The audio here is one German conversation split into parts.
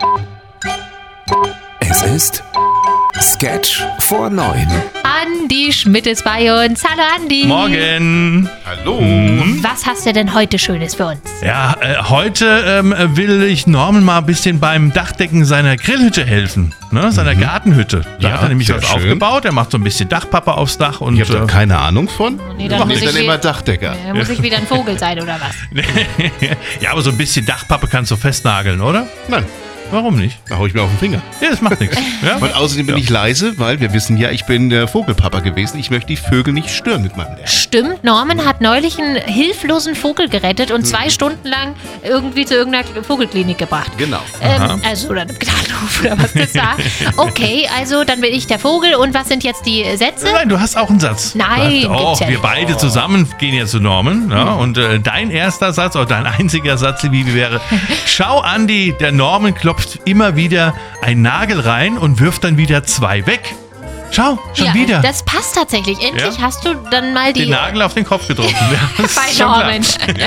Es ist Sketch vor 9. Andi Schmidt ist bei uns. Hallo Andi. Morgen. Hallo. Was hast du denn heute Schönes für uns? Ja, heute will ich Norman mal ein bisschen beim Dachdecken seiner Grillhütte helfen, ne? Seiner Gartenhütte. Da Ja, hat er nämlich sehr was schön. aufgebaut. Er macht so ein bisschen Dachpappe aufs Dach. Und Ihr habt da keine Ahnung von? Nee, dann Macht muss ihr ich dann wieder- immer Dachdecker? Muss ich wieder ein Vogel sein oder was? ja, aber so ein bisschen Dachpappe kannst du festnageln, oder? Nein, Warum nicht? da hau ich mir auf den Finger. Ja, das macht nichts. Ja? Und außerdem bin ich leise, weil wir wissen ja, ich bin der Vogelpapa gewesen. Ich möchte die Vögel nicht stören mit meinem Lärm. Stimmt, Norman hat neulich einen hilflosen Vogel gerettet und 2 Stunden lang irgendwie zu irgendeiner Vogelklinik gebracht. Genau. Also, oder einem Gnadenhof oder was das war. Okay, also dann bin ich der Vogel und was sind jetzt die Sätze? Nein, du hast auch einen Satz. Nein, Du hast, gibt's ja wir nicht. beide zusammen gehen jetzt zu Norman. Ja, und dein erster Satz oder dein einziger Satz, Liebe, wäre: Schau, Andi, der Norman klopft immer wieder einen Nagel rein und wirft dann wieder 2 weg. Schau, schon Ja, wieder. das passt tatsächlich. Endlich Ja? hast du dann mal Den die Nagel auf den Kopf getroffen. Ja, das ist bei schon klar. Norman.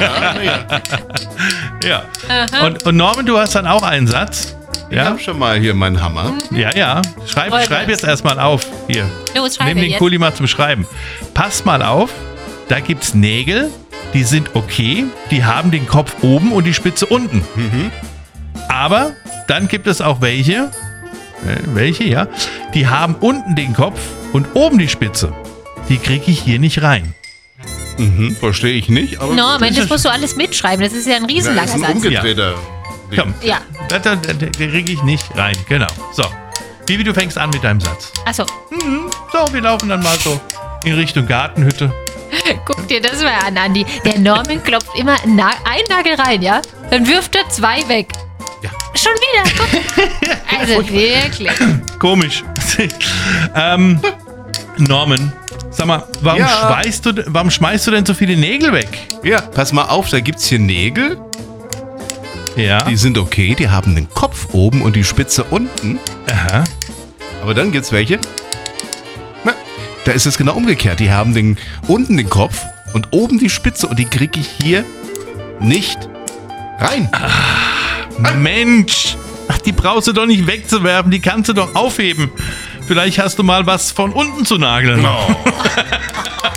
Ja. Und Norman, du hast dann auch einen Satz. Ich Ja, habe schon mal hier meinen Hammer. ja. Schreib Freut jetzt erstmal auf. Hier. Los, schreibe Nimm den jetzt. Kuli mal zum Schreiben. Pass mal auf, da gibt's Nägel, die sind okay, die haben den Kopf oben und die Spitze unten. Aber dann gibt es auch welche, ja, die haben unten den Kopf und oben die Spitze. Die kriege ich hier nicht rein. Verstehe ich nicht, aber Norman, das musst du alles mitschreiben. Das ist ja ein das riesenlanger ist ein Satz. umgedrehter. Komm, Ja, da kriege ich nicht rein. Genau. So, Bibi, du fängst an mit deinem Satz. achso, So, wir laufen dann mal so in Richtung Gartenhütte. guck dir das mal an, Andi. Der Norman klopft immer einen Nagel rein, ja? Dann wirft er 2 weg. Ja. Schon wieder, guck. Also wirklich. Komisch. Norman, sag mal, warum, Ja. warum schmeißt du denn so viele Nägel weg? Ja, pass mal auf, da gibt's hier Nägel. Ja. Die sind okay, die haben den Kopf oben und die Spitze unten. Aha. Aber dann gibt's welche. Na, da ist es genau umgekehrt. Die haben unten den Kopf und oben die Spitze und die kriege ich hier nicht rein. Mensch! Ach, die brauchst du doch nicht wegzuwerfen, die kannst du doch aufheben. Vielleicht hast du mal was von unten zu nageln.